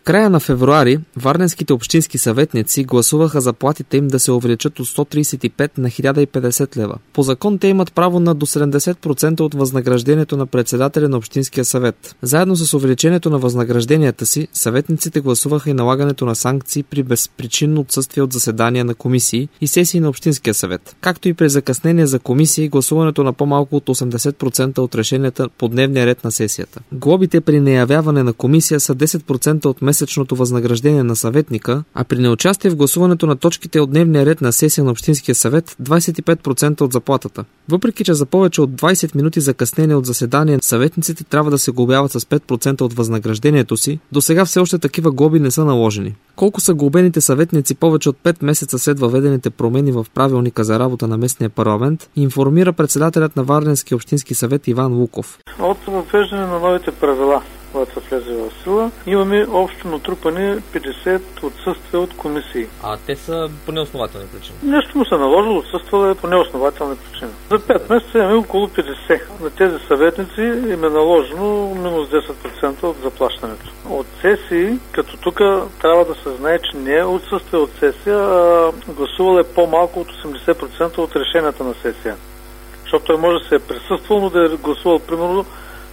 края на февруари варненските общински съветници гласуваха заплатите им да се увеличат от 135 на 1050 лева. По закон те имат право на до 70% от възнаграждението на председателя на Общинския съвет. Заедно с увеличението на възнагражденията си, съветниците гласуваха и налагането на санкции при безпричинно отсъствие от заседания на комисии и сесии на Общинския съвет, както и при закъснение за комисии и гласуването на по-малко от 80% от решенията по дневния ред на сесията. Глобите при неявяване на комисия са 10% от месечното възнаграждение на съветника, а при неучастие в гласуването на точките от дневния ред на сесия на Общинския съвет 25% от заплатата. Въпреки че за повече от 20 минути закъснение от заседание съветниците трябва да се глобяват с 5% от възнаграждението си, до сега все още такива глоби не са наложени. Колко са глобените съветници повече от 5 месеца след въведените промени в правилника за работа на местния парламент, информира председателят на Варненския общински съвет Иван Луков. От въвеждане на новите правила, когато влезе в сила, имаме общо натрупани 50 отсъствия от комисии. А те са по неоснователни причини? Нещо му се наложило, отсъствало е по неоснователни причини. За 5 месеца имаме около 50. На тези съветници им е наложено минус 10% от заплащането. От сесии, като тук трябва да се знае, че не е отсъствие от сесия, а гласувал е по-малко от 80% от решенията на сесия. Защото той може да се е присъствал, но да е гласувал примерно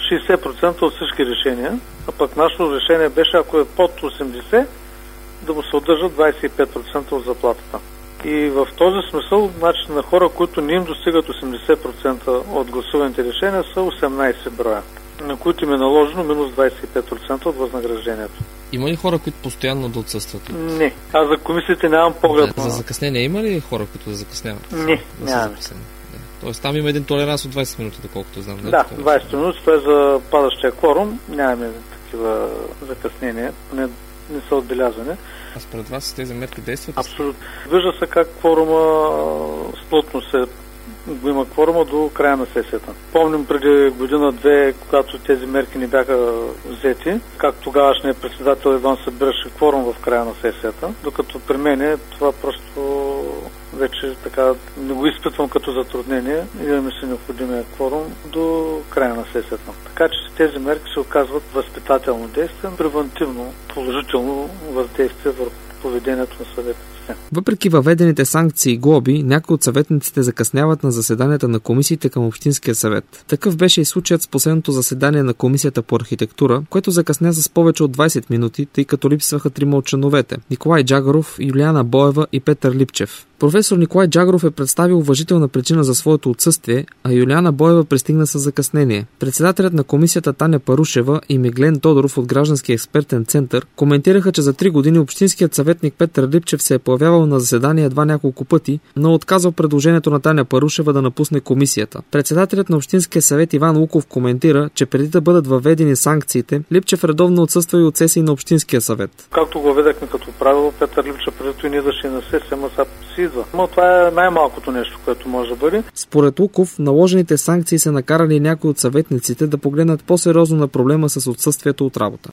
60% от всички решения, а пък нашето решение беше, ако е под 80%, да му се удържат 25% от заплатата. И в този смисъл, значи на хора, които не им достигат 80% от гласуваните решения, са 18 броя, на които им е наложено минус 25% от възнаграждението. Има ли хора, които постоянно да отсъстват? Не. Аз за комисиите нямам поглед. За закъснение има ли хора, които да закъсняват? Не, нямаме. Тоест там има един толеранс от 20 минути, доколкото знам. Да, 20 минути, това е за падащия кворум. Нямаме такива закъснения, не са отбелязани. А според вас тези мерки действат? Абсолютно. Вижда се как кворума сплътно се има кворума до края на сесията. Помним преди година-две, когато тези мерки не бяха взети, как тогавашният председател Иван събираше кворум в края на сесията, докато при мен това просто вече така не го изпитвам като затруднение. Имаме си необходимия кворум до края на сесията. Така че тези мерки се оказват възпитателно действие, превентивно, положително въздействие върху поведението на съветниците. Въпреки въведените санкции и глоби, някои от съветниците закъсняват на заседанията на комисиите към Общинския съвет. Такъв беше и случаят с последното заседание на Комисията по архитектура, което закъсня с повече от 20 минути, тъй като липсваха трима от членовете – Николай Джагаров, Юлиана Боева и Петър Липчев. Професор Николай Джагаров е представил уважителна причина за своето отсъствие, а Юлиана Боева пристигна с закъснение. Председателят на комисията Таня Парушева и Миглен Тодоров от Граждански експертен център коментираха, че за 3 години общинският съветник Петър Липчев се е появявал на заседание едва няколко пъти, но отказал предложението на Таня Парушева да напусне комисията. Председателят на Общинския съвет Иван Луков коментира, че преди да бъдат въведени санкциите, Липчев редовно отсъства и от сесии на Общинския съвет. Както го ведахме като правило, Петър Липчев преди и не идваше на сесия, ама сега си идва. Но това е най-малкото нещо, което може да бъде. Според Луков, наложените санкции са накарали някои от съветниците да погледнат по-сериозно на проблема с отсъствието от работа.